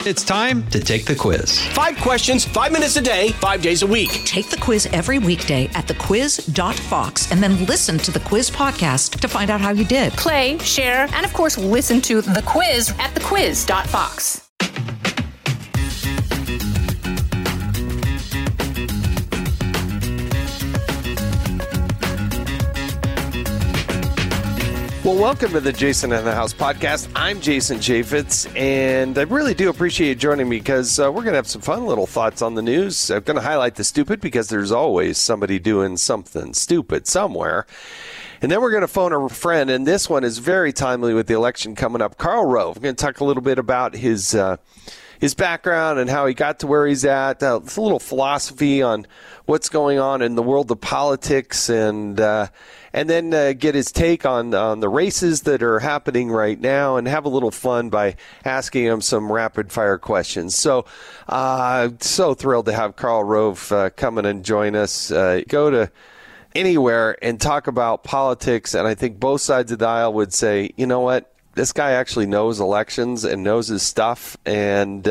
It's time to take the quiz. 5 questions, 5 minutes a day, 5 days a week. Take the quiz every weekday at thequiz.fox and then listen to the quiz podcast to find out how you did. Play, share, and of course, listen to the quiz at thequiz.fox. Well, welcome to the Jason in the House podcast. I'm Jason Chaffetz, and I really do appreciate you joining me because we're going to have some fun little thoughts on the news. I'm going to highlight the stupid because there's always somebody doing something stupid somewhere. And then we're going to phone a friend, and this one is very timely with the election coming up. Karl Rove. We're going to talk a little bit about his background and how he got to where he's at. A little philosophy on what's going on in the world of politics, and then get his take on the races that are happening right now, and have a little fun by asking him some rapid-fire questions. So thrilled to have Karl Rove come in and join us. Go to anywhere and talk about politics, and I think both sides of the aisle would say, you know what, this guy actually knows elections and knows his stuff, and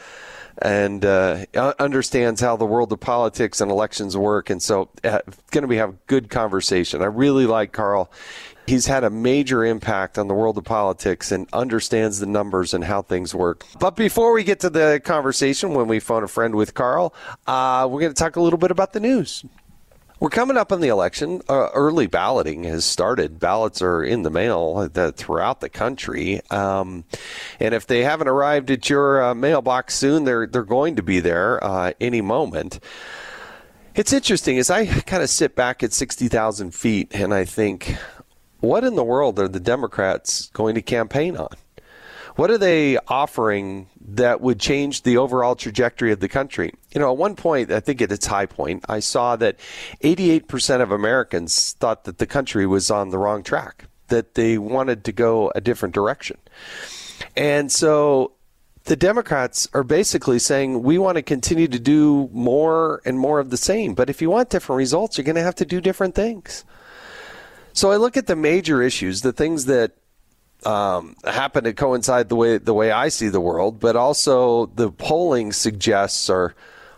understands how the world of politics and elections work. And so going to have a good conversation. I really like Karl. He's had a major impact on the world of politics and understands the numbers and how things work. But before we get to the conversation, when we phone a friend with Karl, we're going to talk a little bit about the news. We're coming up on the election. Early balloting has started. Ballots are in the mail throughout the country. And if they haven't arrived at your mailbox soon, they're going to be there any moment. It's interesting as I kind of sit back at 60,000 feet and I think, what in the world are the Democrats going to campaign on? What are they offering that would change the overall trajectory of the country? You know, at one point, I think at its high point, I saw that 88% of Americans thought that the country was on the wrong track, that they wanted to go a different direction. And so the Democrats are basically saying, we want to continue to do more and more of the same. But if you want different results, you're going to have to do different things. So I look at the major issues, the things that happen to coincide the way I see the world, but also the polling suggests are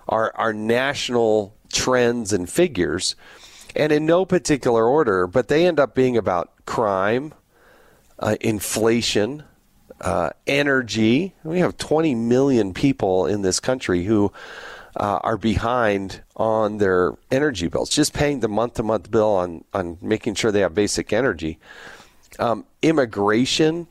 national trends and figures, and in no particular order, but they end up being about crime, inflation, energy. We have 20 million people in this country who are behind on their energy bills, just paying the month-to-month bill on making sure they have basic energy. Immigration,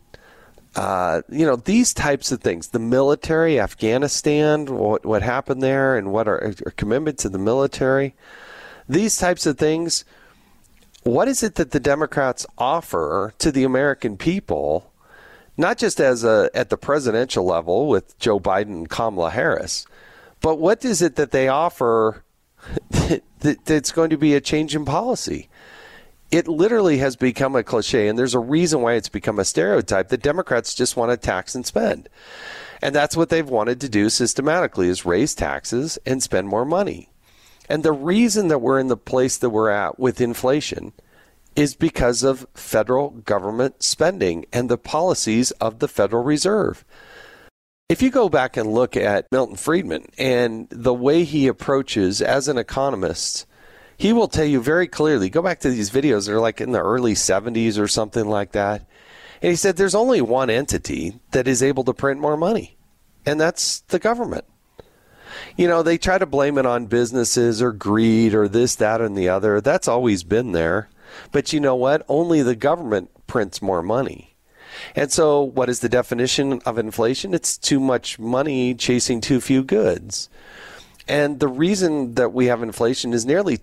these types of things, the military, Afghanistan, what happened there and what our commitment to the military, these types of things. What is it that the Democrats offer to the American people, not just at the presidential level with Joe Biden and Kamala Harris, but what is it that they offer that's going to be a change in policy? It literally has become a cliche, and there's a reason why it's become a stereotype that Democrats just want to tax and spend. And that's what they've wanted to do systematically, is raise taxes and spend more money. And the reason that we're in the place that we're at with inflation is because of federal government spending and the policies of the Federal Reserve. If you go back and look at Milton Friedman and the way he approaches as an economist, he will tell you very clearly, go back to these videos, they're like in the early 70s or something like that. And he said there's only one entity that is able to print more money, and that's the government. You know, they try to blame it on businesses or greed or this, that, and the other. That's always been there. But you know what? Only the government prints more money. And so what is the definition of inflation? It's too much money chasing too few goods. And the reason that we have inflation is nearly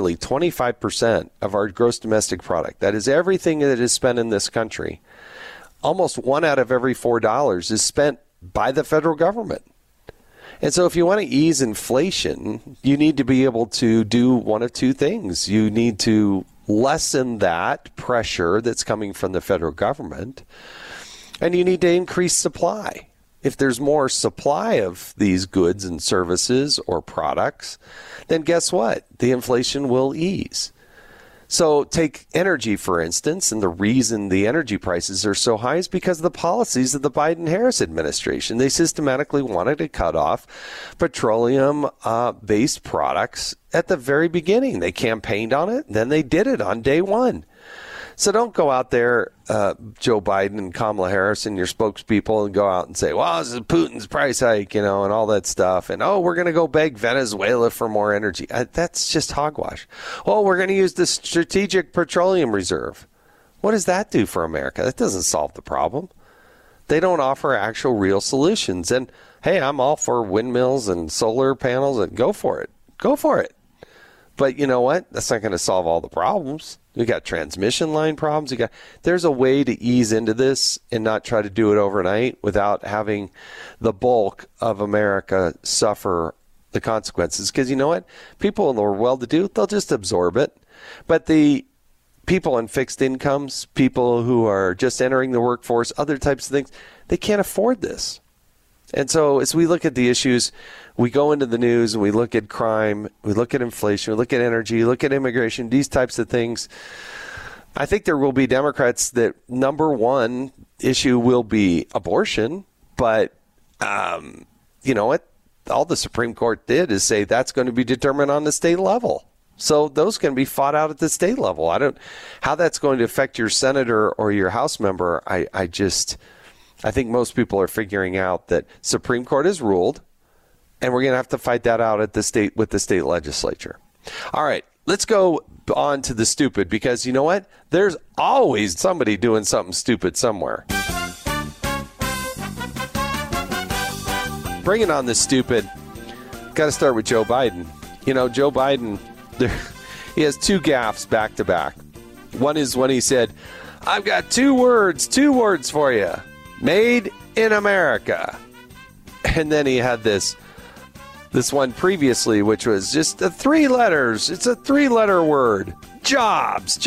25% of our gross domestic product. That is everything that is spent in this country. Almost 1 out of every $4 is spent by the federal government. And so if you want to ease inflation, you need to be able to do one of two things. You need to lessen that pressure that's coming from the federal government, and you need to increase supply. If there's more supply of these goods and services or products, then guess what? The inflation will ease. So take energy, for instance, and the reason the energy prices are so high is because of the policies of the Biden-Harris administration. They systematically wanted to cut off petroleum-based products at the very beginning. They campaigned on it, then they did it on day one. So don't go out there, Joe Biden and Kamala Harris and your spokespeople, and go out and say, well, this is Putin's price hike, and all that stuff. And, we're going to go beg Venezuela for more energy. That's just hogwash. Oh, we're going to use the Strategic Petroleum Reserve. What does that do for America? That doesn't solve the problem. They don't offer actual real solutions. And, hey, I'm all for windmills and solar panels, and go for it. Go for it. But you know what? That's not going to solve all the problems. We got transmission line problems. There's a way to ease into this and not try to do it overnight without having the bulk of America suffer the consequences. Because you know what? People in the well-to-do, they'll just absorb it. But the people on fixed incomes, people who are just entering the workforce, other types of things, they can't afford this. And so as we look at the issues, we go into the news and we look at crime, we look at inflation, we look at energy, look at immigration, these types of things. I think there will be Democrats that number one issue will be abortion. But you know what? All the Supreme Court did is say that's going to be determined on the state level. So those can be fought out at the state level. How that's going to affect your senator or your House member, I think most people are figuring out that Supreme Court has ruled, and we're going to have to fight that out at the state with the state legislature. All right, let's go on to the stupid, because you know what? There's always somebody doing something stupid somewhere. Bringing on the stupid, got to start with Joe Biden. Joe Biden, he has two gaffes back to back. One is when he said, I've got two words for you. Made in America. And then he had this one previously, which was just 3 letters. It's a 3-letter word. Jobs.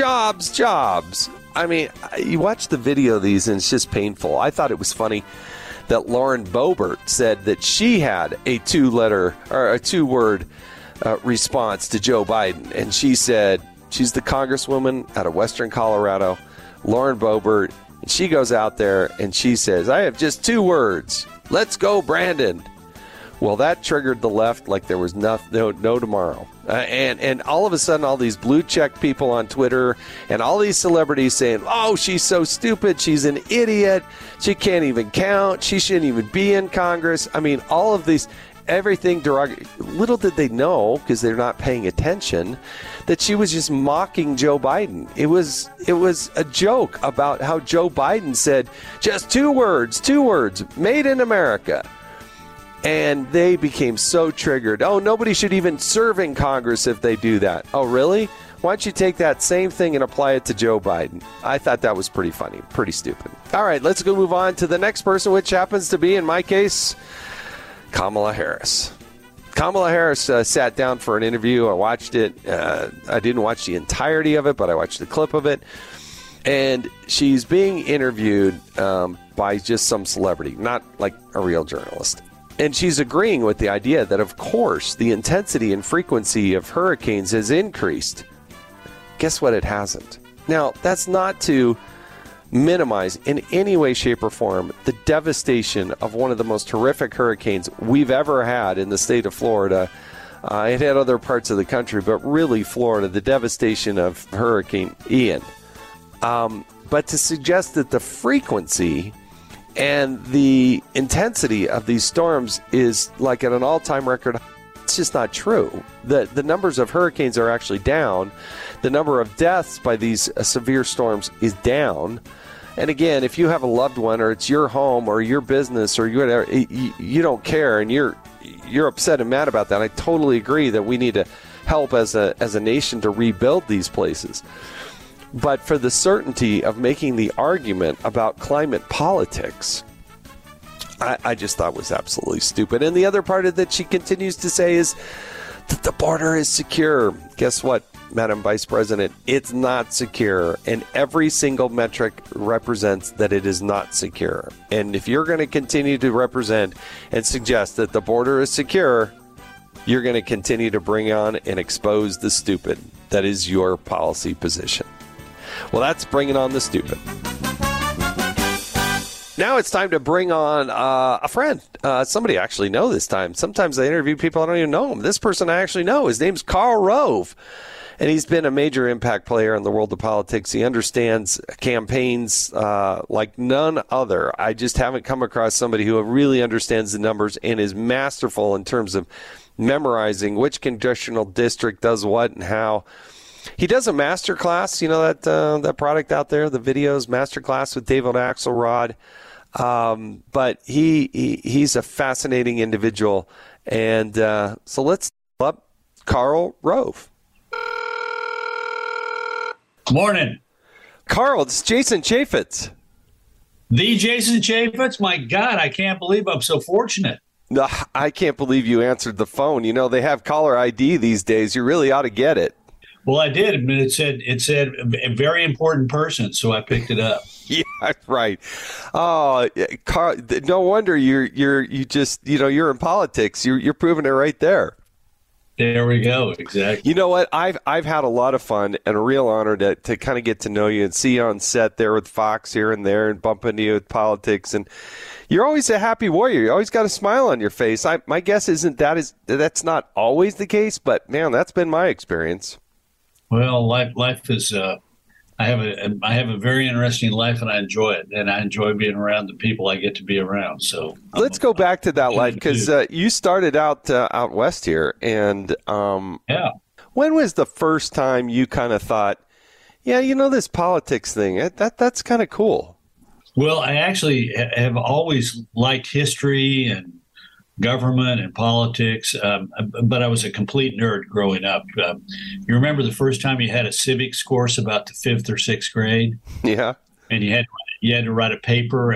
I mean, you watch the video of these and it's just painful. I thought it was funny that Lauren Boebert said that she had a 2-letter or a 2-word response to Joe Biden. And she said, she's the congresswoman out of Western Colorado, Lauren Boebert. And she goes out there and she says, I have just 2 words. Let's go, Brandon. Well, that triggered the left like there was no tomorrow. And all of a sudden, all these blue check people on Twitter and all these celebrities saying, oh, she's so stupid. She's an idiot. She can't even count. She shouldn't even be in Congress. I mean, all of these, everything derogatory. Little did they know, because they're not paying attention, that she was just mocking Joe Biden. It was a joke about how Joe Biden said just 2 words, made in America. And they became so triggered. Oh, nobody should even serve in Congress if they do that. Oh, really? Why don't you take that same thing and apply it to Joe Biden? I thought that was pretty funny, pretty stupid. All right, let's go move on to the next person, which happens to be, in my case, Kamala Harris. Kamala Harris sat down for an interview. I watched it. I didn't watch the entirety of it, but I watched the clip of it. And she's being interviewed by just some celebrity, not like a real journalist. And she's agreeing with the idea that, of course, the intensity and frequency of hurricanes has increased. Guess what? It hasn't. Now, that's not to minimize in any way, shape, or form the devastation of one of the most horrific hurricanes we've ever had in the state of Florida. It had other parts of the country, but really Florida, the devastation of Hurricane Ian. But to suggest that the frequency and the intensity of these storms is like at an all-time record, it's just not true. The numbers of hurricanes are actually down. The number of deaths by these severe storms is down. And again, if you have a loved one, or it's your home or your business or whatever, you don't care and you're upset and mad about that. I totally agree that we need to help as a nation to rebuild these places. But for the certainty of making the argument about climate politics, I just thought was absolutely stupid. And the other part of that she continues to say is that the border is secure. Guess what, Madam Vice President? It's not secure. And every single metric represents that it is not secure. And if you're going to continue to represent and suggest that the border is secure, you're going to continue to bring on and expose the stupid. that is your policy position. Well, that's bringing on the stupid. Now it's time to bring on a friend, somebody I actually know this time. Sometimes I interview people I don't even know him. This person I actually know. His name's Karl Rove, and he's been a major impact player in the world of politics. He understands campaigns like none other. I just haven't come across somebody who really understands the numbers and is masterful in terms of memorizing which congressional district does what and how. He does a master class, that product out there, the videos, master class with David Axelrod. But he's a fascinating individual. And so let's up Karl Rove. Morning. Karl, it's Jason Chaffetz. The Jason Chaffetz? My God, I can't believe I'm so fortunate. No, I can't believe you answered the phone. They have caller ID these days. You really ought to get it. Well, I did. I mean, it said a very important person, so I picked it up. Yeah, right. Oh, Karl, no wonder you're in politics. You're proving it right there. There we go. Exactly. You know what? I've had a lot of fun and a real honor to kind of get to know you and see you on set there with Fox here and there and bump into you with politics. And you're always a happy warrior. You always got a smile on your face. My guess isn't that's not always the case, but man, that's been my experience. Well, life is. I have a very interesting life, and I enjoy it, and I enjoy being around the people I get to be around. So let's go back to that life, because you started out west here, and yeah. When was the first time you kind of thought, yeah, this politics thing, that's kind of cool? Well, I actually have always liked history and government and politics, but I was a complete nerd growing up. You remember the first time you had a civics course about the 5th or 6th grade? Yeah. And you had to write a paper.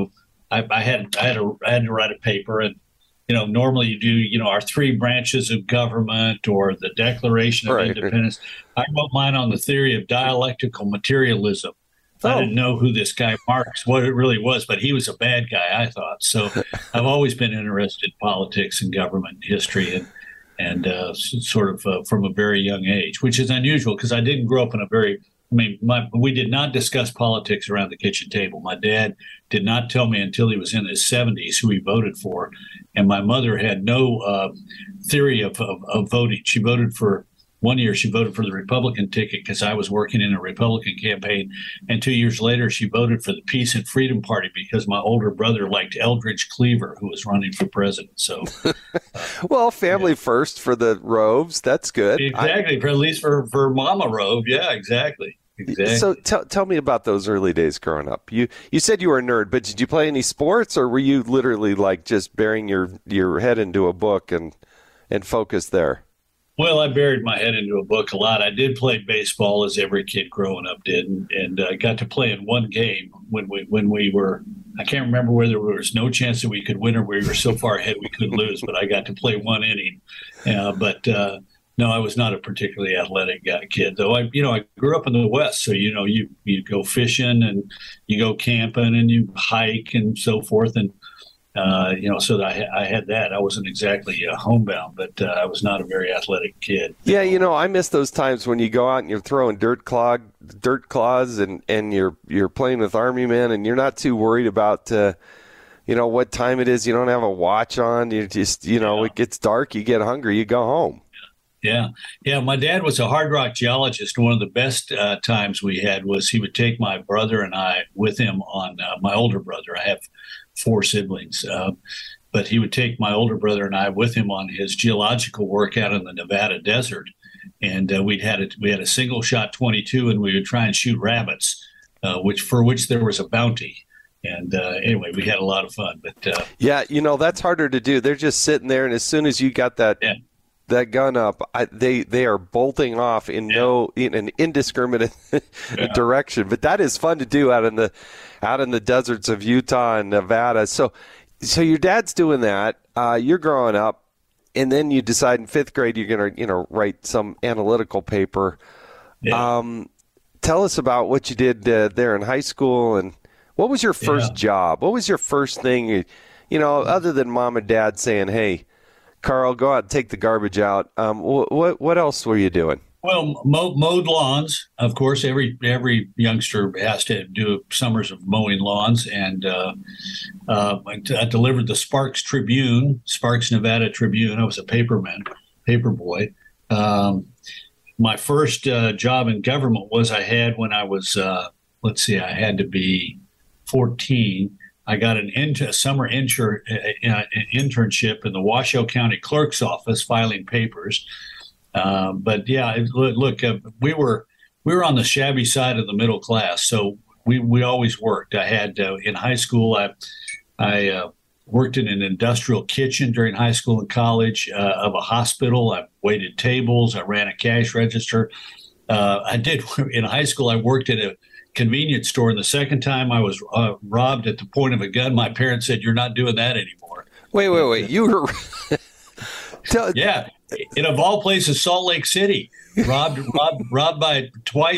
I had to write a paper, and normally you do our 3 branches of government or the Declaration of Independence. I wrote mine on the theory of dialectical materialism. I didn't know who this guy Marx, what it really was, but he was a bad guy, I thought. So I've always been interested in politics and government history and sort of from a very young age, which is unusual because I didn't grow up in we did not discuss politics around the kitchen table. My dad did not tell me until he was in his 70s who he voted for. And my mother had no theory of voting. She voted for one year she voted for the Republican ticket because I was working in a Republican campaign. And 2 years later, she voted for the Peace and Freedom Party because my older brother liked Eldridge Cleaver, who was running for president. So, well, family first for the Roves. That's good. Exactly. At least for Mama Rove. Yeah, exactly. So tell me about those early days growing up. You said you were a nerd, but did you play any sports, or were you literally like just burying your head into a book and focus there? Well, I buried my head into a book a lot. I did play baseball, as every kid growing up did, and I got to play in one game when we were. I can't remember whether there was no chance that we could win or we were so far ahead we couldn't lose. But I got to play one inning. No, I was not a particularly athletic kid, though. I grew up in the West, so you go fishing and you go camping and you hike and so forth, and. So I had that. I wasn't exactly homebound, but I was not a very athletic kid. Yeah, I miss those times when you go out and you're throwing dirt claws and you're playing with Army men and you're not too worried about what time it is. You don't have a watch on. You just It gets dark. You get hungry. You go home. Yeah. My dad was a hard rock geologist. One of the best times we had was he would take my brother and I with him on my older brother. I have 4 siblings, but he would take my older brother and I with him on his geological work out in the Nevada desert. And we had a single shot 22, and we would try and shoot rabbits, for which there was a bounty. And anyway, we had a lot of fun. But that's harder to do. They're just sitting there, and as soon as you got that gun up, they are bolting off in an indiscriminate direction. But that is fun to do out in the deserts of Utah and Nevada. So your dad's doing that. You're growing up, and then you decide in 5th grade you're going to write some analytical paper. Yeah. Tell us about what you did there in high school, and what was your first job? What was your first thing? Other than mom and dad saying, "Hey, Karl, go out and take the garbage out." What else were you doing? Well, mowed lawns, of course. Every youngster has to do summers of mowing lawns, and I delivered the Sparks Nevada Tribune. I was a paper boy. My first job in government was I had when I was I had to be 14. I got a summer internship in the Washoe County Clerk's office filing papers. But yeah, look, we were on the shabby side of the middle class, so we always worked. I had in high school, I worked in an industrial kitchen during high school and college of a hospital. I waited tables. I ran a cash register. I did in high school. I worked at a convenience store, and the second time I was robbed at the point of a gun, my parents said, "You're not doing that anymore." Wait! You were yeah. And of all places, Salt Lake City, robbed by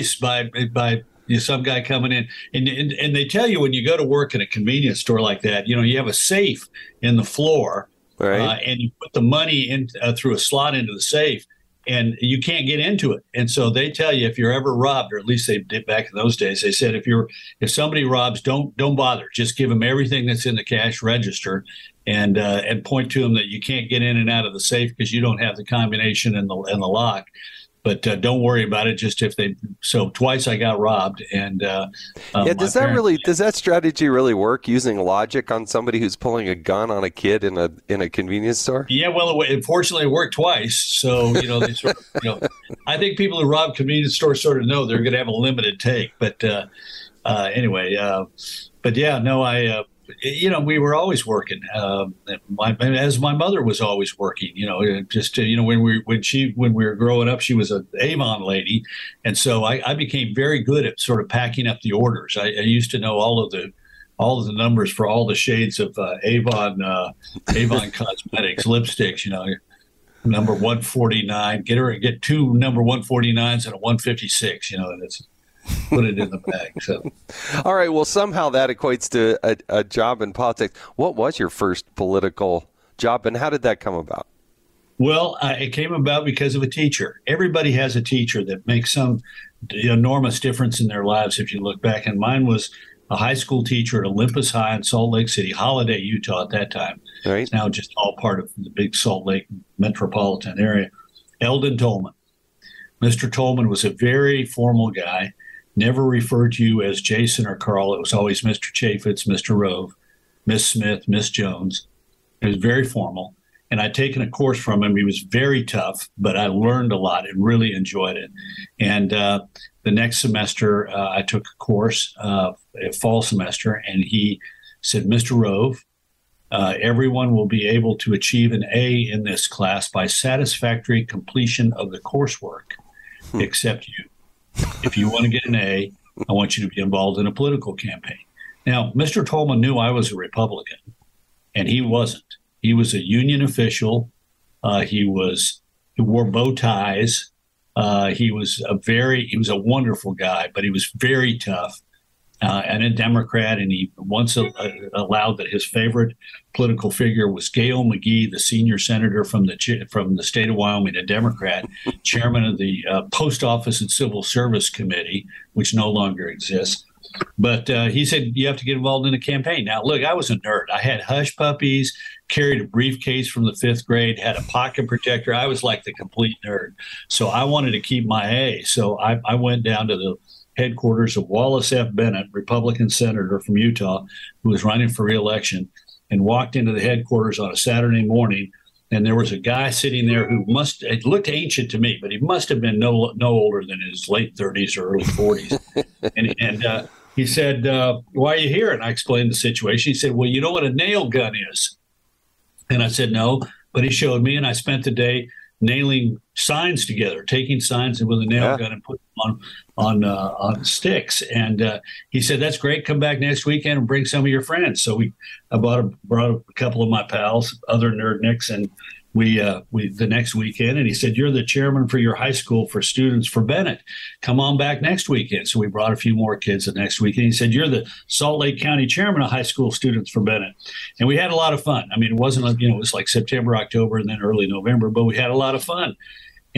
some guy coming in, and they tell you when you go to work in a convenience store like that, you have a safe in the floor, right? And you put the money in through a slot into the safe, and you can't get into it. And so they tell you if you're ever robbed, or at least they did back in those days, they said if somebody robs, don't bother, just give them everything that's in the cash register. And point to them that you can't get in and out of the safe because you don't have the combination and the lock. But don't worry about it. Just so twice I got robbed. And does that strategy really work? Using logic on somebody who's pulling a gun on a kid in a convenience store? Yeah, well, unfortunately, it worked twice. So they sort of, I think people who rob convenience stores sort of know they're going to have a limited take. But anyway, but yeah, no, we were always working. As my mother was always working. When we were growing up, she was an Avon lady, and so I became very good at sort of packing up the orders. I used to know all of the numbers for all the shades of Avon cosmetics, lipsticks. Number 149. Get two number 149s and a 156. And it's. Put it in the bag. So, all right. Well, somehow that equates to a job in politics. What was your first political job, and how did that come about? Well, it came about because of a teacher. Everybody has a teacher that makes some enormous difference in their lives. If you look back, and mine was a high school teacher at Olympus High in Salt Lake City, Holiday, Utah, at that time. Right. It's now just all part of the big Salt Lake metropolitan area. Eldon Tolman. Mr. Tolman was a very formal guy. Never referred to you as Jason or Carl. It was always Mr. Chaffetz, Mr. Rove, Miss Smith, Miss Jones. It was very formal. And I'd taken a course from him. He was very tough, but I learned a lot and really enjoyed it. And the next semester, I took a course, a fall semester, and he said, Mr. Rove, everyone will be able to achieve an A in this class by satisfactory completion of the coursework, except you. If you want to get an A, I want you to be involved in a political campaign. Now, Mr. Tolman knew I was a Republican, and he wasn't. He was a union official. He wore bow ties. He was a wonderful guy, but he was very tough and a Democrat. And he once allowed that his favorite political figure was Gail McGee, the senior senator from the state of Wyoming, a Democrat, chairman of the Post Office and Civil Service Committee, which no longer exists. But he said, you have to get involved in a campaign. Now, look, I was a nerd. I had hush puppies, carried a briefcase from the 5th grade, had a pocket protector. I was like the complete nerd. So I wanted to keep my A. So I went down to the headquarters of Wallace F. Bennett, Republican senator from Utah, who was running for re-election, and walked into the headquarters on a Saturday morning. And there was a guy sitting there who it looked ancient to me, but he must have been no older than his late 30s or early 40s. and he said, why are you here? And I explained the situation. He said, well, you know what a nail gun is? And I said, no. But he showed me, and I spent the day nailing signs together, taking signs with a nail gun and putting them on sticks. And he said, that's great. Come back next weekend and bring some of your friends. So I brought a couple of my pals, other nerdnicks, and we the next weekend. And he said, you're the chairman for your high school for students for Bennett. Come on back next weekend. So we brought a few more kids the next weekend. He said, you're the Salt Lake County chairman of high school students for Bennett. And we had a lot of fun. I mean, it wasn't like, it was like September, October, and then early November, but we had a lot of fun. And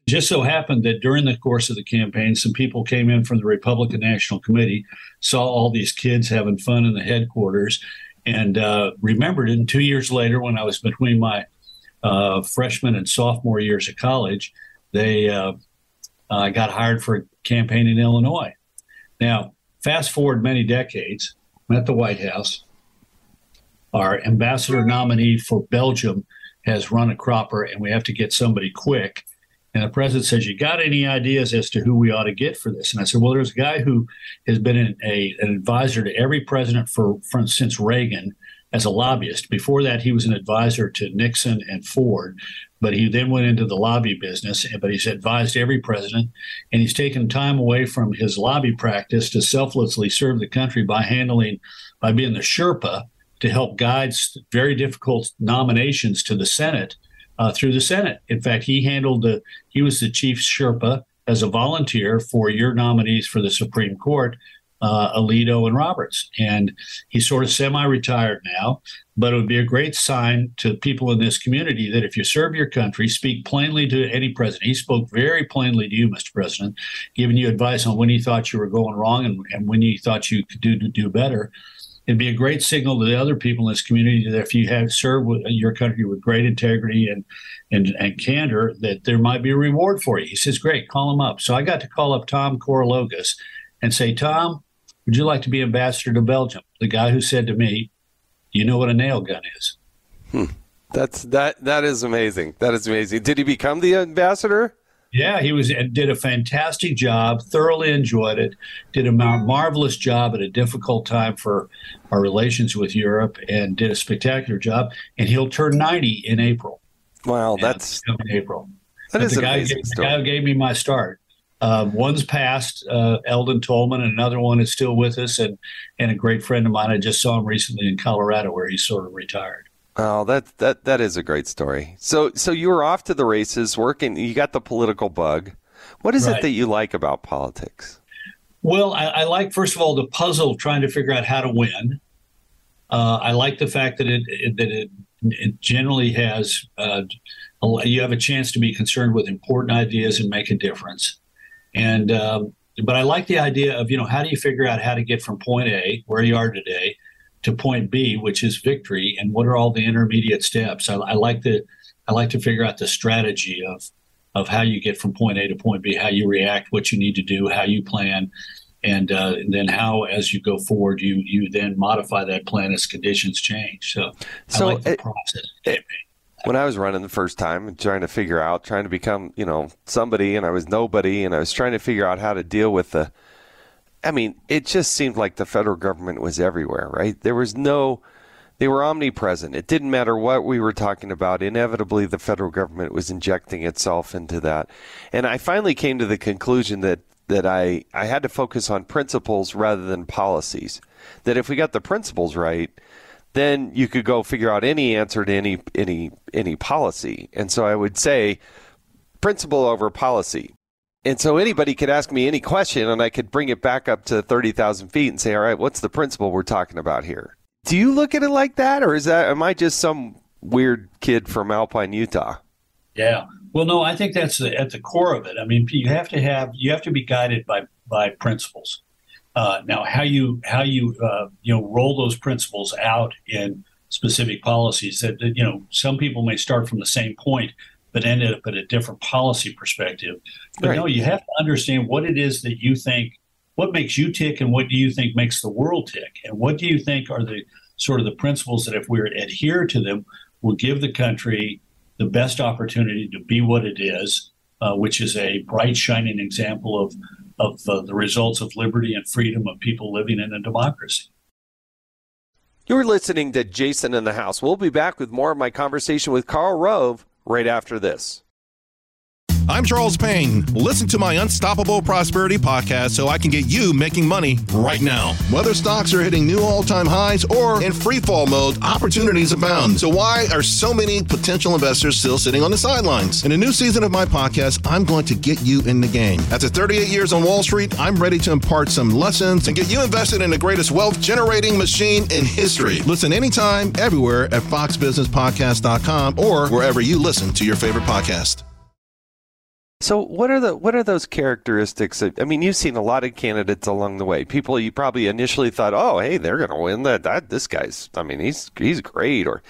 just so happened that during the course of the campaign, some people came in from the Republican National Committee, saw all these kids having fun in the headquarters, and remembered it. And 2 years later, when I was between my freshman and sophomore years of college, I got hired for a campaign in Illinois. Now, fast forward many decades, I'm at the White House. Our ambassador nominee for Belgium has run a cropper, and we have to get somebody quick. And the president says, you got any ideas as to who we ought to get for this? And I said, well, there's a guy who has been an advisor to every president since Reagan as a lobbyist. Before that, he was an advisor to Nixon and Ford, but he then went into the lobby business, but he's advised every president, and he's taken time away from his lobby practice to selflessly serve the country by being the Sherpa to help guide very difficult nominations to the Senate through the Senate. In fact, he was the chief Sherpa as a volunteer for your nominees for the Supreme Court, Alito and Roberts. And he's sort of semi-retired now, but it would be a great sign to people in this community that if you serve your country, speak plainly to any president. He spoke very plainly to you, Mr. President, giving you advice on when he thought you were going wrong and when he thought you could do better. It'd be a great signal to the other people in this community that if you have served your country with great integrity and candor, that there might be a reward for you. He says, great, call him up. So I got to call up Tom Korologos and say, Tom, would you like to be ambassador to Belgium? The guy who said to me, do you know what a nail gun is? That is amazing. That is amazing. Did he become the ambassador? Yeah, did a fantastic job, thoroughly enjoyed it, did a marvelous job at a difficult time for our relations with Europe, and did a spectacular job. And he'll turn 90 in April. Wow, that's coming April. That is an amazing story. The guy who gave me my start. One's passed, Eldon Tolman, and another one is still with us, and a great friend of mine. I just saw him recently in Colorado, where he's sort of retired. Oh, that is a great story. So you were off to the races, working. You got the political bug. What is it that you like about politics? Well, I like, first of all, the puzzle of trying to figure out how to win. I like the fact that it generally has you have a chance to be concerned with important ideas and make a difference. And but I like the idea of how do you figure out how to get from point A, where you are today, to point B, which is victory, and what are all the intermediate steps? I like to figure out the strategy of how you get from point A to point B, how you react, what you need to do, how you plan, and then how, as you go forward, you then modify that plan as conditions change. So I like the process. When I was running the first time, trying to become somebody, and I was nobody, and I was trying to figure out how to deal with it just seemed like the federal government was everywhere, right? They were omnipresent. It didn't matter what we were talking about. Inevitably, the federal government was injecting itself into that. And I finally came to the conclusion that I had to focus on principles rather than policies. That if we got the principles right, then you could go figure out any answer to any policy. And so I would say principle over policy. And so anybody could ask me any question, and I could bring it back up to 30,000 feet and say, all right, what's the principle we're talking about here? Do you look at it like that, or am I just some weird kid from Alpine, Utah? Yeah. Well, no, I think that's at the core of it. I mean, you have to be guided by principles. Now, how you roll those principles out in specific policies that some people may start from the same point, but ended up at a different policy perspective. But no, you have to understand what it is that you think, what makes you tick, and what do you think makes the world tick? And what do you think are the sort of the principles that if we adhere to them will give the country the best opportunity to be what it is, which is a bright, shining example of the results of liberty and freedom of people living in a democracy. You're listening to Jason in the House. We'll be back with more of my conversation with Karl Rove right after this. I'm Charles Payne. Listen to my Unstoppable Prosperity podcast so I can get you making money right now. Whether stocks are hitting new all-time highs or in free fall mode, opportunities abound. So why are so many potential investors still sitting on the sidelines? In a new season of my podcast, I'm going to get you in the game. After 38 years on Wall Street, I'm ready to impart some lessons and get you invested in the greatest wealth-generating machine in history. Listen anytime, everywhere at foxbusinesspodcast.com or wherever you listen to your favorite podcast. So what are those characteristics? I mean, you've seen a lot of candidates along the way. People you probably initially thought, oh, hey, they're going to win that. This guy's, I mean, he's great, or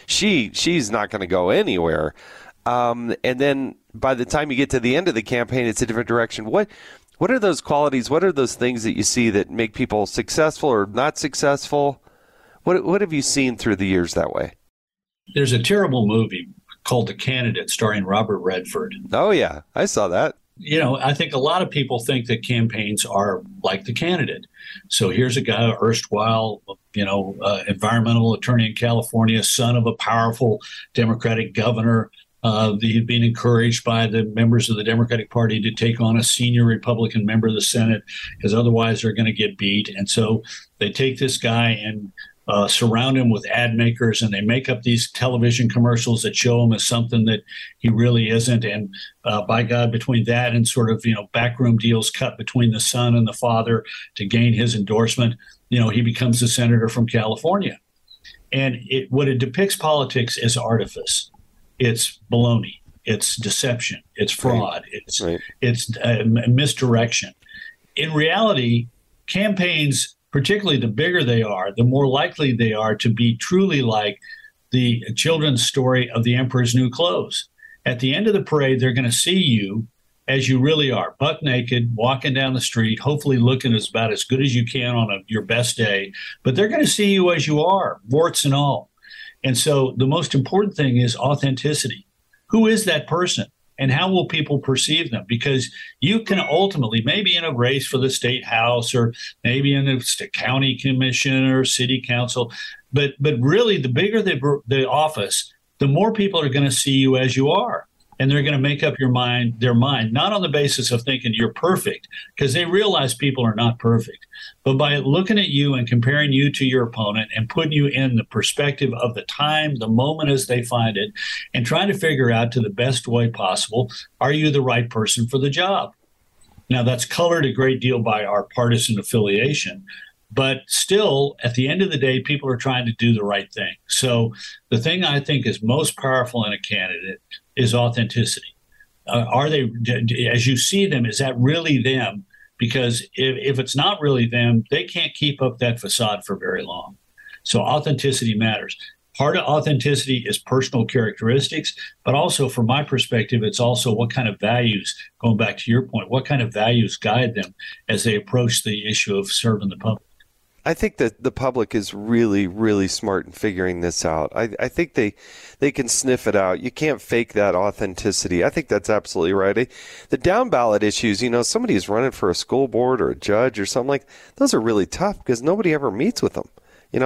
she's not going to go anywhere. And then by the time you get to the end of the campaign, it's a different direction. What are those qualities? What are those things that you see that make people successful or not successful? What have you seen through the years that way? There's a terrible movie called The Candidate starring Robert Redford. Oh, yeah. I saw that. You know, I think a lot of people think that campaigns are like The Candidate. So here's a guy, erstwhile, environmental attorney in California, son of a powerful Democratic governor. He'd been encouraged by the members of the Democratic Party to take on a senior Republican member of the Senate, because otherwise they're going to get beat. And so they take this guy and surround him with ad makers, and they make up these television commercials that show him as something that he really isn't. And by God, between that and sort of, backroom deals cut between the son and the father to gain his endorsement, he becomes a senator from California. And what it depicts politics as artifice. It's baloney. It's deception. It's fraud. Right. It's misdirection. In reality, campaigns, particularly the bigger they are, the more likely they are to be truly like the children's story of the Emperor's New Clothes. At the end of the parade, they're going to see you as you really are, buck naked, walking down the street, hopefully looking about as good as you can on your best day. But they're going to see you as you are, warts and all. And so the most important thing is authenticity. Who is that person? And how will people perceive them? Because you can ultimately, maybe in a race for the state house, or maybe in the county commission or city council, but really the bigger the office, the more people are going to see you as you are. And they're going to make up their mind, not on the basis of thinking you're perfect, because they realize people are not perfect, but by looking at you and comparing you to your opponent and putting you in the perspective of the time, the moment as they find it, and trying to figure out to the best way possible, are you the right person for the job? Now, that's colored a great deal by our partisan affiliation, but still, at the end of the day, people are trying to do the right thing. So the thing I think is most powerful in a candidate is authenticity. Are they, as you see them, is that really them? Because if it's not really them, they can't keep up that facade for very long. So authenticity matters. Part of authenticity is personal characteristics, but also from my perspective, it's also what kind of values, going back to your point, what kind of values guide them as they approach the issue of serving the public. I think that the public is really, really smart in figuring this out. I think they can sniff it out. You can't fake that authenticity. I think that's absolutely right. The down ballot issues, somebody who's running for a school board or a judge or something like, those are really tough because nobody ever meets with them.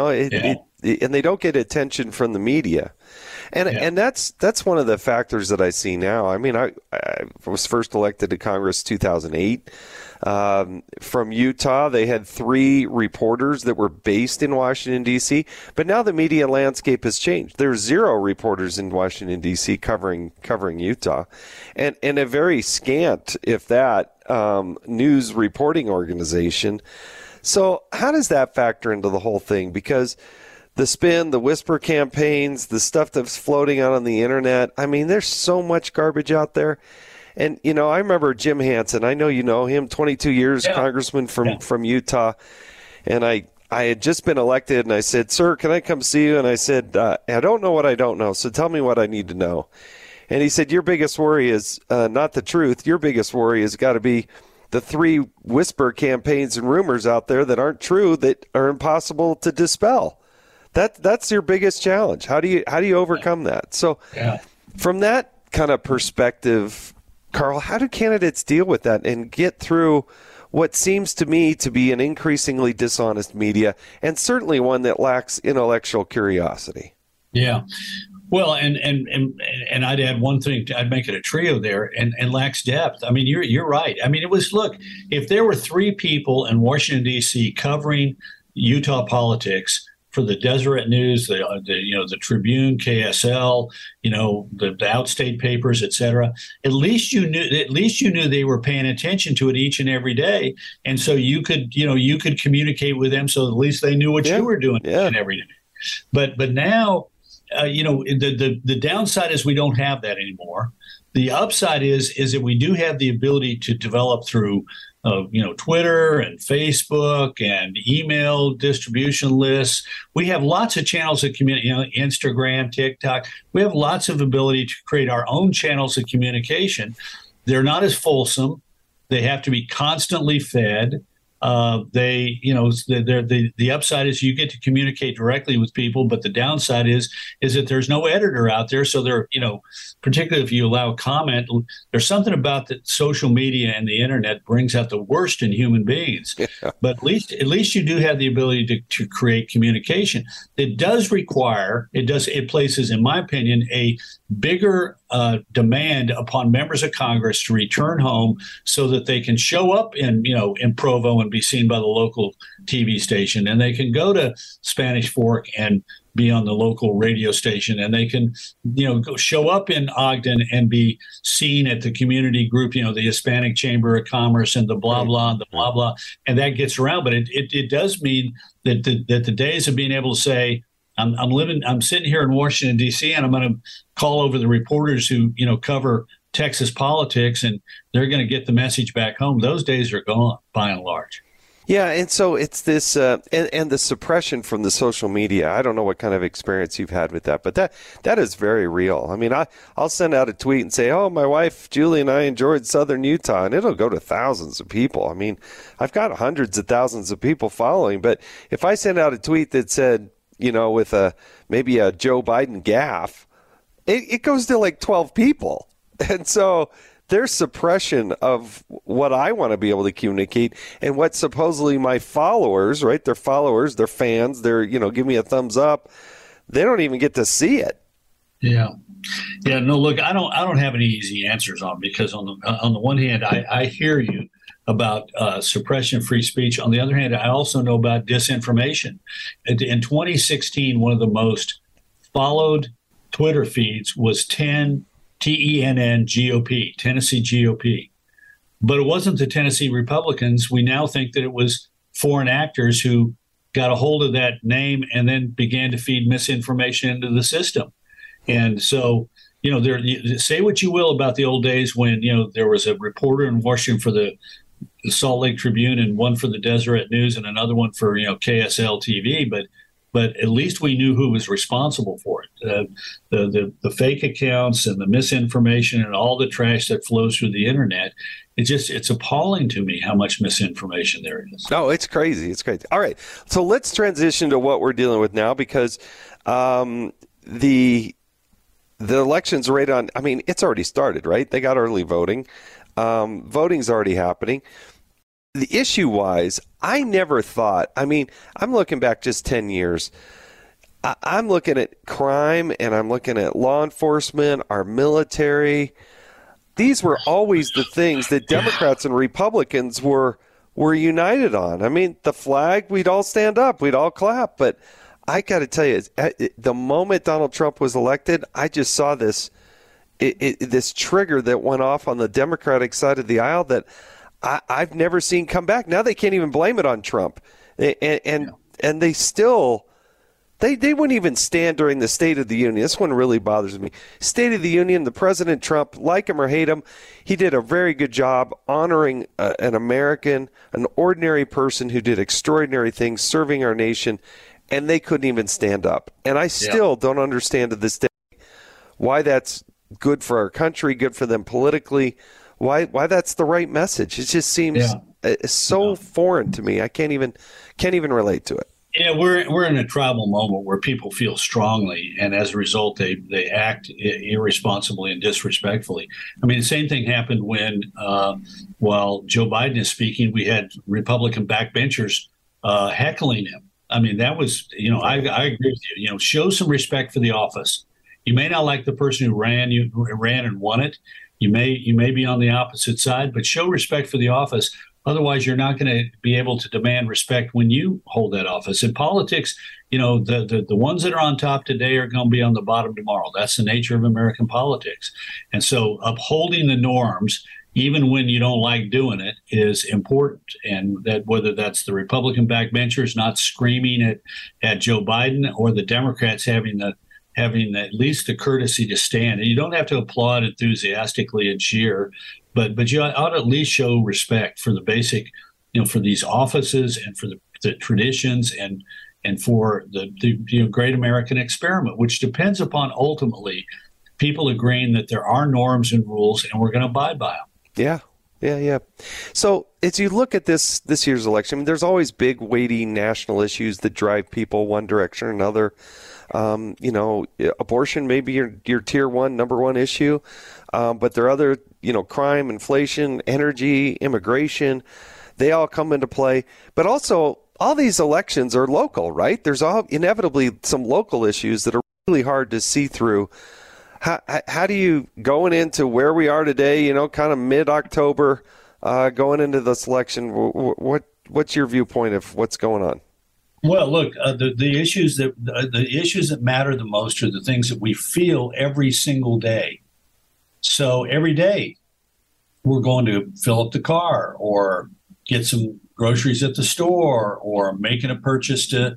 And they don't get attention from the media. And that's one of the factors that I see now. I mean, I was first elected to Congress 2008. From Utah, they had 3 reporters that were based in Washington, D.C., but now the media landscape has changed. There's 0 reporters in Washington, D.C. covering Utah, and a very scant, if that, news reporting organization. So how does that factor into the whole thing? Because the spin, the whisper campaigns, the stuff that's floating out on the internet, I mean, there's so much garbage out there. And, I remember Jim Hansen. I know you know him, 22 years, congressman from Utah. And I had just been elected, and I said, sir, can I come see you? And I said, I don't know what I don't know, so tell me what I need to know. And he said, your biggest worry is not the truth. Your biggest worry has got to be the 3 whisper campaigns and rumors out there that aren't true, that are impossible to dispel. That's your biggest challenge. How do you overcome that? So from that kind of perspective, Carl, how do candidates deal with that and get through what seems to me to be an increasingly dishonest media, and certainly one that lacks intellectual curiosity? Yeah. Well, and I'd add one thing. I'd make it a trio there, and lacks depth. I mean, you're right. I mean, look, if there were 3 people in Washington, D.C. covering Utah politics for the Deseret News, the Tribune, KSL, the outstate papers, et cetera, at least you knew they were paying attention to it each and every day, and so you could communicate with them, so at least they knew what you were doing each and every day. But now, the downside is we don't have that anymore. The upside is that we do have the ability to develop through Twitter and Facebook and email distribution lists. We have lots of channels of community, Instagram, TikTok. We have lots of ability to create our own channels of communication. They're not as fulsome. They have to be constantly fed. The upside is you get to communicate directly with people, but the downside is that there's no editor out there. So particularly if you allow comment, there's something about that social media and the internet brings out the worst in human beings. Yeah. But at least you do have the ability to create communication. It does require, it places, in my opinion, a bigger demand upon members of Congress to return home so that they can show up in Provo and be seen by the local TV station, and they can go to Spanish Fork and be on the local radio station, and they can go show up in Ogden and be seen at the community group, the Hispanic Chamber of Commerce and the blah blah and the blah blah, and that gets around. But it does mean that the days of being able to say, I'm sitting here in Washington, D.C., and I'm going to call over the reporters who, cover Texas politics, and they're going to get the message back home. Those days are gone, by and large. Yeah, and so it's this, and the suppression from the social media. I don't know what kind of experience you've had with that, but that is very real. I mean, I'll send out a tweet and say, oh, my wife, Julie, and I enjoyed Southern Utah, and it'll go to thousands of people. I mean, I've got hundreds of thousands of people following, but if I send out a tweet that said, with maybe a Joe Biden gaffe, it goes to like 12 people. And so there's suppression of what I want to be able to communicate and what supposedly my followers, right? They're followers, they're fans, they're, give me a thumbs up. They don't even get to see it. Yeah. Yeah. No, look, I don't have any easy answers on, because on the one hand, I hear you about suppression of free speech. On the other hand, I also know about disinformation. In 2016, one of the most followed Twitter feeds was TENN GOP, Tennessee GOP. But it wasn't the Tennessee Republicans. We now think that it was foreign actors who got a hold of that name and then began to feed misinformation into the system. And so, say what you will about the old days when, there was a reporter in Washington for the Salt Lake Tribune and one for the Deseret News and another one for, KSL TV. But at least we knew who was responsible for it. The fake accounts and the misinformation and all the trash that flows through the internet. It's appalling to me how much misinformation there is. No, it's crazy. It's crazy. All right. So let's transition to what we're dealing with now, because the election's right on. I mean, it's already started, right? They got early voting. Voting's already happening. The issue-wise, I never thought, I'm looking back just 10 years. I'm looking at crime, and I'm looking at law enforcement, our military. These were always the things that Democrats and Republicans were united on. I mean, the flag, we'd all stand up, we'd all clap. But I got to tell you, the moment Donald Trump was elected, I just saw this trigger that went off on the Democratic side of the aisle that I've never seen come back. Now they can't even blame it on Trump. And they still, they wouldn't even stand during the State of the Union. This one really bothers me. State of the Union, the President Trump, like him or hate him, he did a very good job honoring an American, an ordinary person who did extraordinary things, serving our nation, and they couldn't even stand up. And I still don't understand to this day why that's good for our country, good for them politically, why that's the right message. It just seems so foreign to me. I can't even relate to it. Yeah, we're in a tribal moment where people feel strongly, and as a result, they act irresponsibly and disrespectfully. I mean, the same thing happened when, while Joe Biden is speaking, we had Republican backbenchers heckling him. I mean, that was, I agree with you. Show some respect for the office. You may not like the person who ran and won it. You may be on the opposite side, but show respect for the office. Otherwise, you're not going to be able to demand respect when you hold that office. In politics, the ones that are on top today are going to be on the bottom tomorrow. That's the nature of American politics. And so upholding the norms, even when you don't like doing it, is important. And that whether that's the Republican backbenchers not screaming at Joe Biden or the Democrats having having at least the courtesy to stand. And you don't have to applaud enthusiastically and cheer, but you ought to at least show respect for the basic, for these offices and for the traditions and for the great American experiment, which depends upon ultimately people agreeing that there are norms and rules and we're going to abide by them. Yeah. So as you look at this year's election, there's always big, weighty national issues that drive people one direction or another. Abortion may be your tier one, number one issue, but there are other, crime, inflation, energy, immigration. They all come into play. But also, all these elections are local, right? There's inevitably some local issues that are really hard to see through. How do you, going into where we are today, kind of mid-October, going into this election, what's your viewpoint of what's going on? Well, look, the issues that matter the most are the things that we feel every single day. So every day we're going to fill up the car or get some groceries at the store or making a purchase to,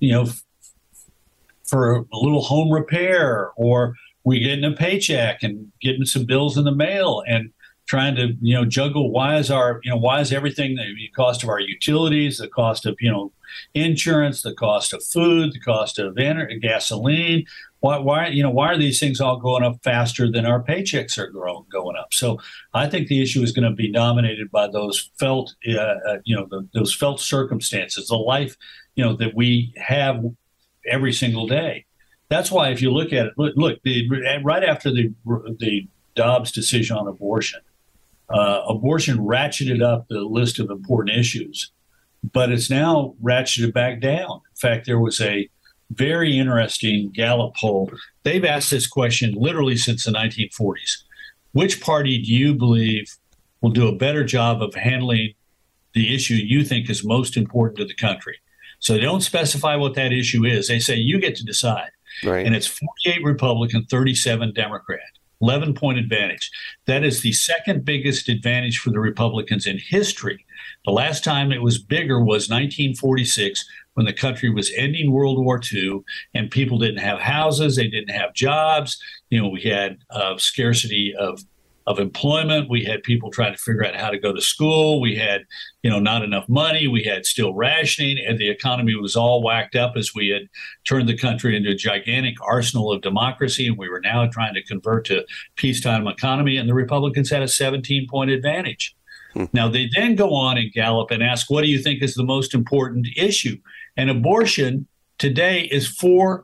for a little home repair, or we getting a paycheck and getting some bills in the mail and trying to, juggle why is everything, the cost of our utilities, the cost of, insurance, the cost of food, the cost of gasoline. Why are these things all going up faster than our paychecks are going up? So I think the issue is going to be dominated by those felt, those felt circumstances, the life, that we have every single day. That's why if you look at it, right after the Dobbs decision on abortion, abortion ratcheted up the list of important issues, but it's now ratcheted back down. In fact, there was a very interesting Gallup poll. They've asked this question literally since the 1940s. Which party do you believe will do a better job of handling the issue you think is most important to the country? So they don't specify what that issue is. They say you get to decide. Right. And it's 48 Republican, 37 Democrat, 11-point advantage. That is the second biggest advantage for the Republicans in history. The last time it was bigger was 1946, when the country was ending World War II and people didn't have houses, they didn't have jobs. We had scarcity of employment. We had people trying to figure out how to go to school. We had, not enough money. We had still rationing, and the economy was all whacked up as we had turned the country into a gigantic arsenal of democracy, and we were now trying to convert to peacetime economy, and the Republicans had a 17-point advantage. Now, they then go on in Gallup and ask, what do you think is the most important issue? And abortion today is 4%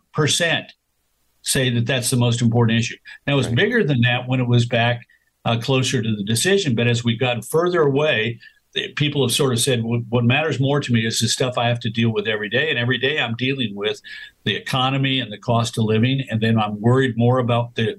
say that that's the most important issue. Now, it was bigger than that when it was back closer to the decision. But as we've gotten further away, people have sort of said, what matters more to me is the stuff I have to deal with every day. And every day I'm dealing with the economy and the cost of living. And then I'm worried more about the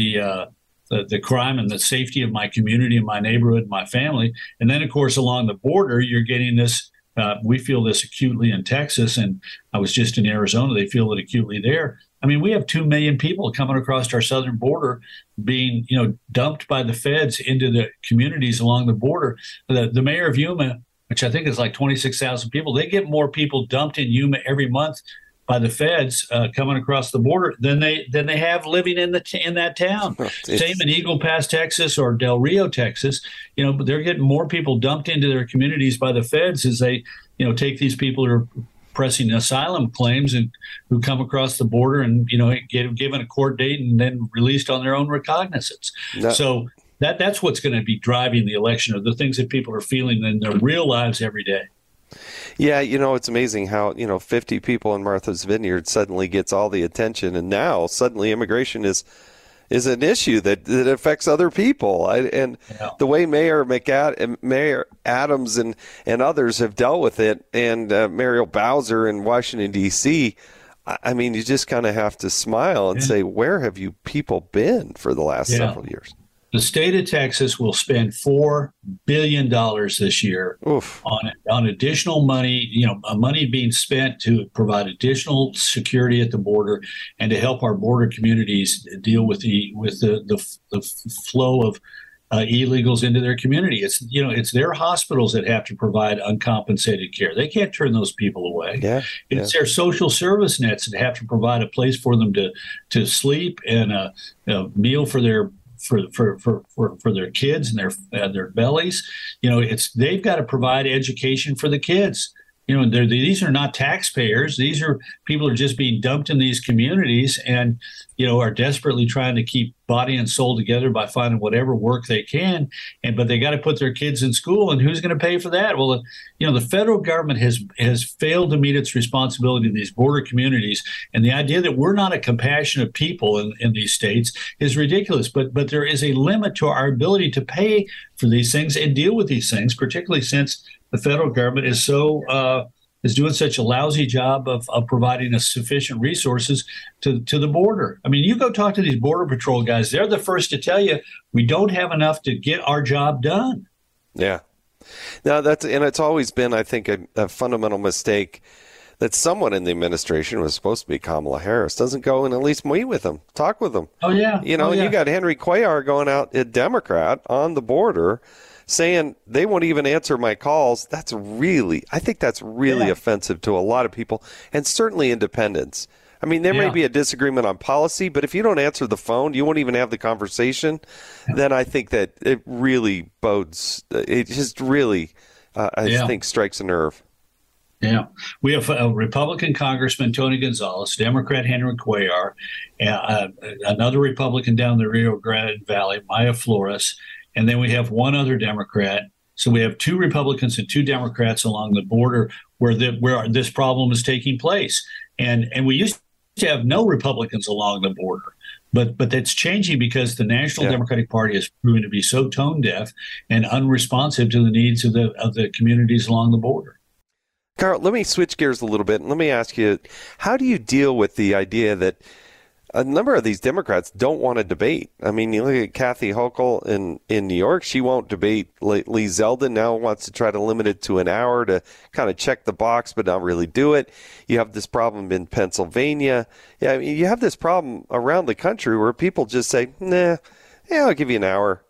crime and the safety of my community and my neighborhood and my family. And then, of course, along the border, you're getting this. We feel this acutely in Texas, and I was just in Arizona. They feel it acutely there. I mean, we have 2 million people coming across our southern border being, dumped by the feds into the communities along the border. The mayor of Yuma, which I think is like 26,000 people, they get more people dumped in Yuma every month by the feds coming across the border than they have living in that town. Same in Eagle Pass, Texas, or Del Rio, Texas. But they're getting more people dumped into their communities by the feds as they, take these people who are pressing asylum claims and who come across the border and, get given a court date and then released on their own recognizance. So that's what's going to be driving the election, or the things that people are feeling in their real lives every day. Yeah, it's amazing how, 50 people in Martha's Vineyard suddenly gets all the attention, and now suddenly immigration is an issue that affects other people. The way Mayor Adams and others have dealt with it, and Muriel Bowser in Washington, D.C., I mean, you just kind of have to smile and say, where have you people been for the last several years? The state of Texas will spend $4 billion this year on additional money, money being spent to provide additional security at the border and to help our border communities deal with the flow illegals into their community. It's their hospitals that have to provide uncompensated care. They can't turn those people away. It's their social service nets that have to provide a place for them to sleep and a meal for their their kids and their bellies. They've got to provide education for the kids. These are not taxpayers. These are people who are just being dumped in these communities and, are desperately trying to keep body and soul together by finding whatever work they can. But they got to put their kids in school. And who's going to pay for that? Well, the federal government has failed to meet its responsibility in these border communities. And the idea that we're not a compassionate people in these states is ridiculous. But there is a limit to our ability to pay for these things and deal with these things, particularly since the federal government is is doing such a lousy job of providing us sufficient resources to the border. I mean, you go talk to these Border Patrol guys, they're the first to tell you we don't have enough to get our job done. Yeah. Now, it's always been, I think, a fundamental mistake that someone in the administration, was supposed to be Kamala Harris, doesn't go and at least meet with them, talk with them. Oh, yeah. You got Henry Cuellar going out, a Democrat, on the border, saying they won't even answer my calls. I think that's really offensive to a lot of people, and certainly independents. I mean, there may be a disagreement on policy, but if you don't answer the phone, you won't even have the conversation, then I think that it really bodes, it just really, I think, strikes a nerve. Yeah. We have a Republican Congressman, Tony Gonzalez, Democrat Henry Cuellar, another Republican down the Rio Grande Valley, Maya Flores, and then we have one other Democrat. So we have two Republicans and two Democrats along the border where this problem is taking place. And we used to have no Republicans along the border. But that's changing because the National Democratic Party has proven to be so tone deaf and unresponsive to the needs of the communities along the border. Carl, let me switch gears a little bit and let me ask you, how do you deal with the idea that a number of these Democrats don't want to debate? I mean, you look at Kathy Hochul in New York. She won't debate. Lee Zeldin now wants to try to limit it to an hour to kind of check the box but not really do it. You have this problem in Pennsylvania. Yeah, I mean, you have this problem around the country where people just say, nah, I'll give you an hour.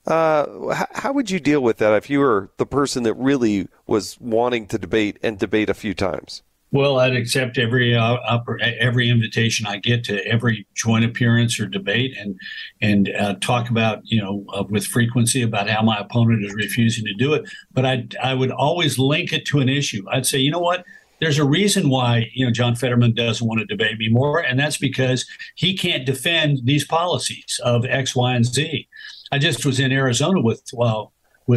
How would you deal with that if you were the person that really was wanting to debate and debate a few times? Well, I'd accept every invitation I get to every joint appearance or debate, and talk about with frequency about how my opponent is refusing to do it. But I would always link it to an issue. I'd say, you know what? There's a reason why John Fetterman doesn't want to debate me more, and that's because he can't defend these policies of X, Y, and Z. I just was in Arizona with Juan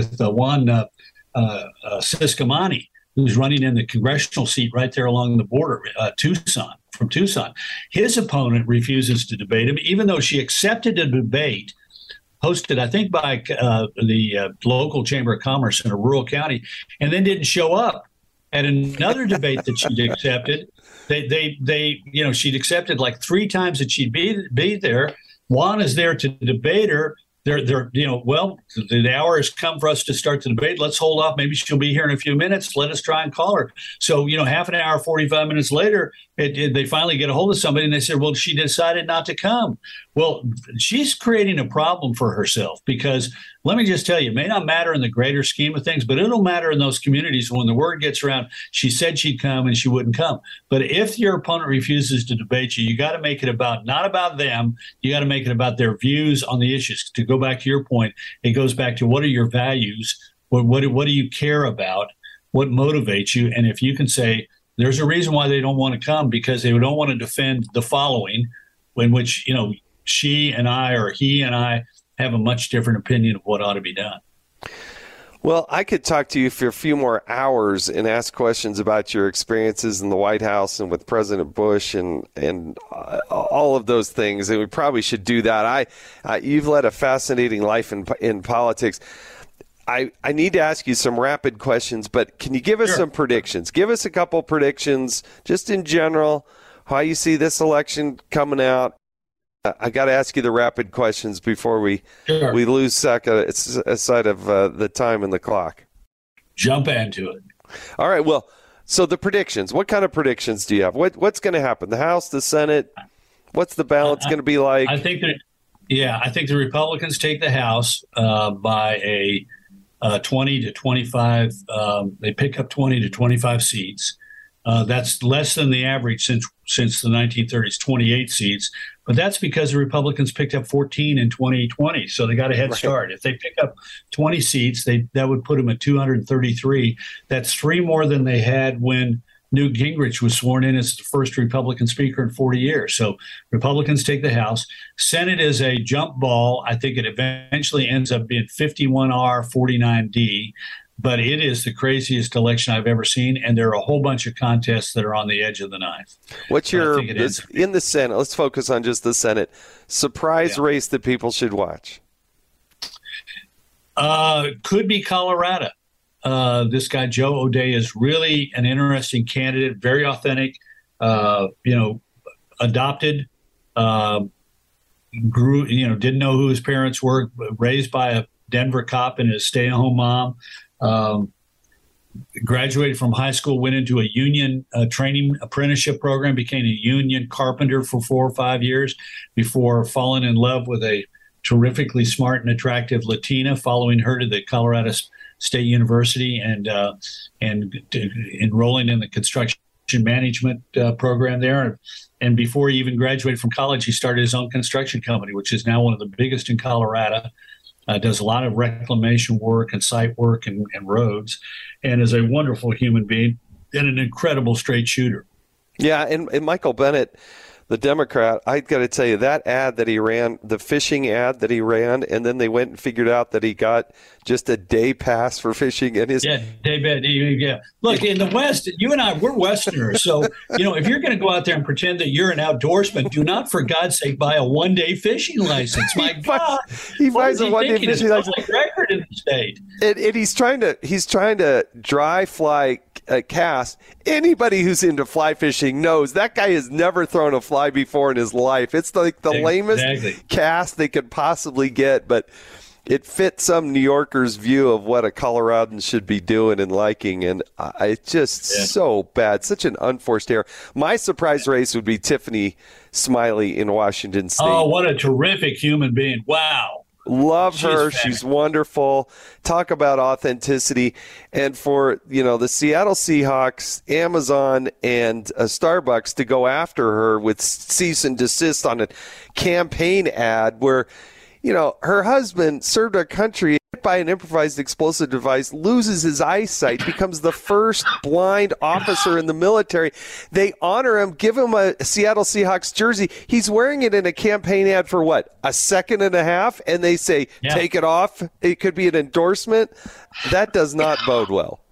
Ciscomani, who's running in the congressional seat right there along the border, from Tucson. His opponent refuses to debate him, even though she accepted a debate hosted, I think, by the local Chamber of Commerce in a rural county, and then didn't show up at another debate that she'd accepted. She'd accepted like 3 times that she'd be there. Juan is there to debate her. The hour has come for us to start the debate. Let's hold off. Maybe she'll be here in a few minutes. Let us try and call her. So, half an hour, 45 minutes later, they finally get a hold of somebody and they said, well, she decided not to come. Well, she's creating a problem for herself because let me just tell you, it may not matter in the greater scheme of things, but it'll matter in those communities when the word gets around. She said she'd come and she wouldn't come. But if your opponent refuses to debate you, you got to make it not about them. You got to make it about their views on the issues. To go back to your point, it goes back to what are your values? What do you care about? What motivates you? And if you can say there's a reason why they don't want to come because they don't want to defend the following, in which, she and I or he and I have a much different opinion of what ought to be done. Well, I could talk to you for a few more hours and ask questions about your experiences in the White House and with President Bush and all of those things. And we probably should do that. You've led a fascinating life in politics. I need to ask you some rapid questions, but can you give us some predictions? Give us a couple predictions, just in general, how you see this election coming out. I got to ask you the rapid questions before we lose sight of the time and the clock. Jump into it. All right. Well, so the predictions. What kind of predictions do you have? What's going to happen? The House, the Senate. What's the balance going to be like? I think that Yeah, I think the Republicans take the House by a 20 to 25. They pick up 20 to 25 seats. That's less than the average since the 1930s, 28 seats. But that's because the Republicans picked up 14 in 2020, so they got a head start. If they pick up 20 seats, that would put them at 233. That's 3 more than they had when Newt Gingrich was sworn in as the first Republican speaker in 40 years. So Republicans take the House. Senate is a jump ball. I think it eventually ends up being 51R, 49D. But it is the craziest election I've ever seen, and there are a whole bunch of contests that are on the edge of the knife. What's your, in the Senate, let's focus on just the Senate, surprise race that people should watch? Could be Colorado. This guy, Joe O'Dea, is really an interesting candidate, very authentic, adopted, grew, didn't know who his parents were, raised by a Denver cop and a stay-at-home mom. Graduated from high school, went into a union training apprenticeship program, became a union carpenter for 4 or 5 years before falling in love with a terrifically smart and attractive Latina, following her to the Colorado State University and enrolling in the construction management program there. And before he even graduated from college, he started his own construction company, which is now one of the biggest in Colorado. Does a lot of reclamation work and site work and roads, and is a wonderful human being and an incredible straight shooter. Yeah, and Michael Bennet, the Democrat, I got to tell you, that ad that he ran, the fishing ad that he ran, and then they went and figured out that he got just a day pass for fishing. And his yeah. Look, in the West, you and I, we're Westerners. So, if you're going to go out there and pretend that you're an outdoorsman, do not, for God's sake, buy a one-day fishing license. My God. He buys a one-day fishing license. Record in the state. And he's trying to dry fly cast. Anybody who's into fly fishing knows that guy has never thrown a fly before in his life. It's like the lamest cast they could possibly get, but it fits some New Yorker's view of what a Coloradan should be doing and liking, and it's just so bad. Such an unforced error. My surprise race would be Tiffany Smiley in Washington State. Oh, what a terrific human being. Wow. Love her. She's wonderful. Talk about authenticity. And for, the Seattle Seahawks, Amazon, and Starbucks to go after her with cease and desist on a campaign ad where, her husband served our country by an improvised explosive device, loses his eyesight, becomes the first blind officer in the military. They honor him, give him a Seattle Seahawks jersey. He's wearing it in a campaign ad for what, a second and a half? And they say, take it off. It could be an endorsement. That does not bode well.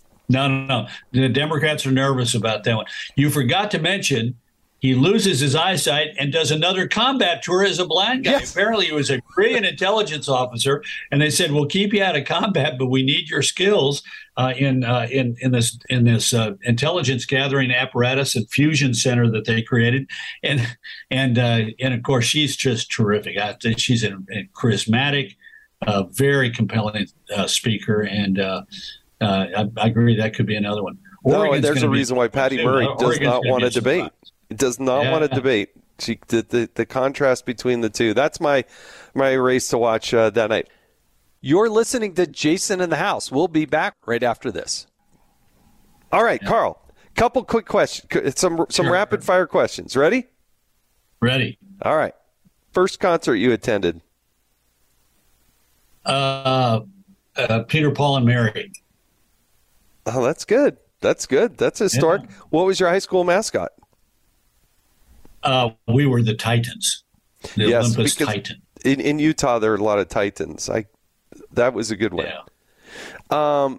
No. The Democrats are nervous about that one. You forgot to mention he loses his eyesight and does another combat tour as a blind guy. Yes. Apparently, he was a Korean intelligence officer, and they said, "We'll keep you out of combat, but we need your skills in this intelligence gathering apparatus and fusion center that they created." And of course, she's just terrific. I think she's a charismatic, very compelling speaker, and I agree that could be another one. No, and there's a reason why Patty Murray does not want to debate. Does not want to debate. The contrast between the two. That's my race to watch that night. You're listening to Jason in the House. We'll be back right after this. All right, Carl. Couple quick questions. Some rapid fire questions. Ready? Ready. All right. First concert you attended? Peter, Paul, and Mary. Oh, that's good. That's good. That's historic. Yeah. What was your high school mascot? We were the Titans, the Olympus Titan. In Utah, there are a lot of Titans. That was a good one. Yeah.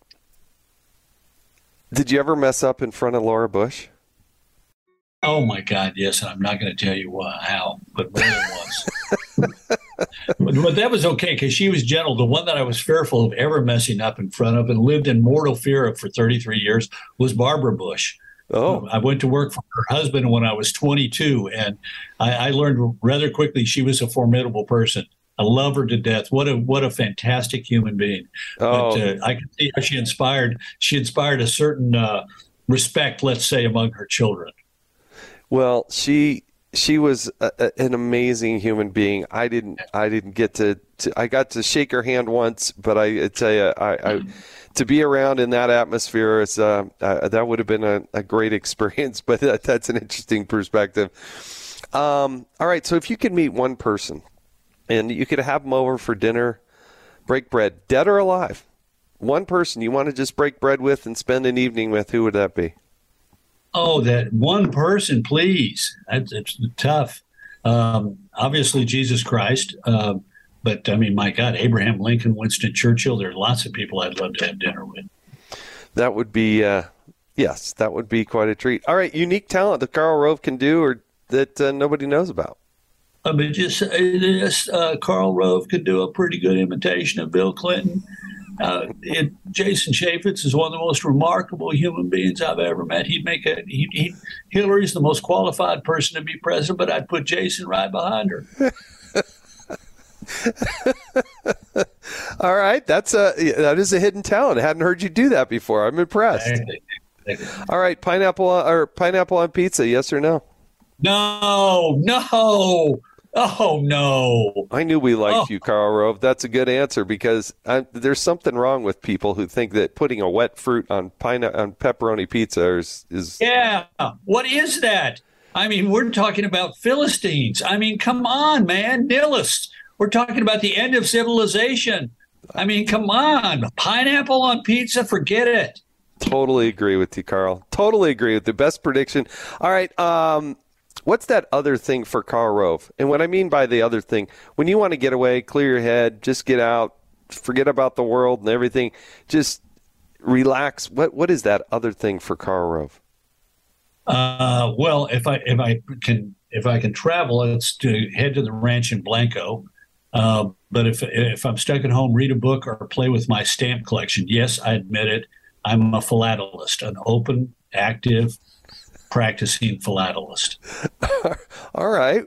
Did you ever mess up in front of Laura Bush? Oh, my God, yes. And I'm not going to tell you how, but more than once. But that was okay because she was gentle. The one that I was fearful of ever messing up in front of and lived in mortal fear of for 33 years was Barbara Bush. Oh, I went to work for her husband when I was 22, and I learned rather quickly she was a formidable person. I love her to death. What a fantastic human being. Oh. But I can see how she inspired a certain respect, let's say, among her children. Well, she she was an amazing human being. I didn't get to I got to shake her hand once, but I tell you, I to be around in that atmosphere is that would have been a great experience. But that's an interesting perspective. All right, so if you could meet one person and you could have them over for dinner, break bread, dead or alive, one person you want to just break bread with and spend an evening with, who would that be? Oh, that one person, please. It's tough. Obviously, Jesus Christ. But, I mean, my God, Abraham Lincoln, Winston Churchill, there are lots of people I'd love to have dinner with. That would be, yes, that would be quite a treat. All right, unique talent that Karl Rove can do or that nobody knows about. I mean, Karl Rove could do a pretty good imitation of Bill Clinton. Jason Chaffetz is one of the most remarkable human beings I've ever met. Hillary's the most qualified person to be president, but I'd put Jason right behind her. All right, that is a hidden talent. I hadn't heard you do that before. I'm impressed. Thank you. All right, pineapple on pizza, yes or no? No. Oh, no. I knew we liked you, Karl Rove. That's a good answer because there's something wrong with people who think that putting a wet fruit on pepperoni pizza is... Yeah, what is that? I mean, we're talking about Philistines. I mean, come on, man, nihilists. We're talking about the end of civilization. I mean, come on. Pineapple on pizza, forget it. Totally agree with you, Karl. Totally agree with the best prediction. All right, what's that other thing for Karl Rove? And what I mean by the other thing, when you want to get away, clear your head, just get out, forget about the world and everything, just relax. What is that other thing for Karl Rove? Well, if I can travel, it's to head to the ranch in Blanco. But if I'm stuck at home, read a book or play with my stamp collection. Yes, I admit it. I'm a philatelist, an open, active, practicing philatelist. All right.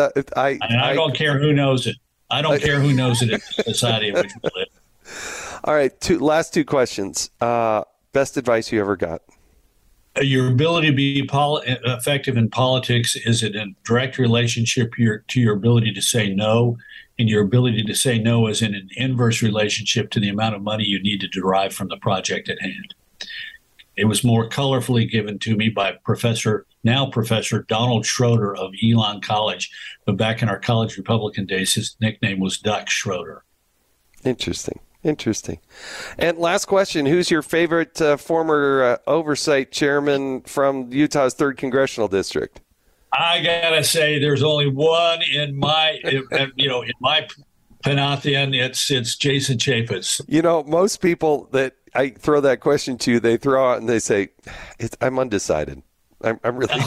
I don't care who knows it. I don't care who knows it in the society in which we live. All right. Last two questions. Best advice you ever got? Your ability to be effective in politics is in a direct relationship to your ability to say no, and your ability to say no is in an inverse relationship to the amount of money you need to derive from the project at hand. It was more colorfully given to me by Professor Donald Schroeder of Elon College, but back in our college Republican days, his nickname was Duck Schroeder. Interesting. And last question, who's your favorite former oversight chairman from Utah's 3rd Congressional District? I gotta say, there's only one in my pantheon. It's Jason Chaffetz. You know, most people that I throw that question to, they throw out and they say, "I'm undecided." I'm really.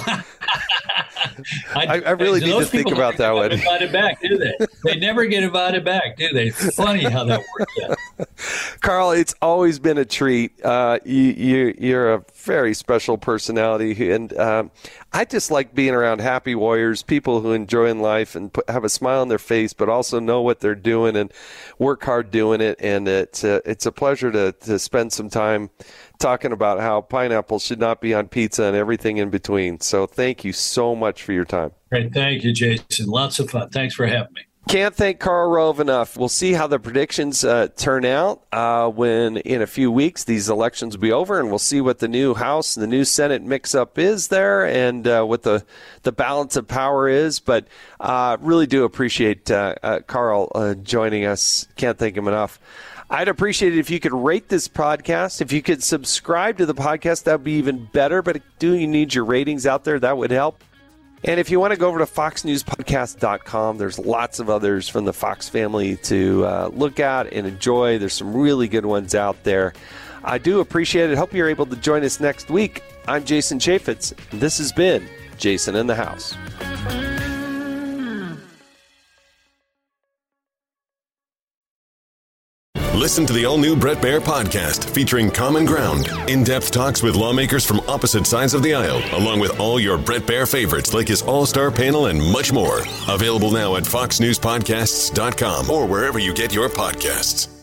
I really need to think about that one. Those people never get invited back, do they? They never get invited back, do they? Funny how that works out. Karl, it's always been a treat. You're a very special personality, and I just like being around happy warriors, people who enjoy in life and have a smile on their face, but also know what they're doing and work hard doing it. And it's a pleasure to spend some time talking about how pineapple should not be on pizza and everything in between. So thank you so much for your time. Great. Thank you, Jason. Lots of fun. Thanks for having me. Can't thank Karl Rove enough. We'll see how the predictions turn out when in a few weeks these elections will be over, and we'll see what the new House and the new Senate mix-up is there and what the balance of power is. But really do appreciate Karl joining us. Can't thank him enough. I'd appreciate it if you could rate this podcast. If you could subscribe to the podcast, that would be even better. But you need your ratings out there. That would help. And if you want to go over to foxnewspodcast.com, there's lots of others from the Fox family to look at and enjoy. There's some really good ones out there. I do appreciate it. Hope you're able to join us next week. I'm Jason Chaffetz. This has been Jason in the House. Listen to the all-new Bret Baier podcast featuring Common Ground, in-depth talks with lawmakers from opposite sides of the aisle, along with all your Bret Baier favorites like his all-star panel and much more. Available now at foxnewspodcasts.com or wherever you get your podcasts.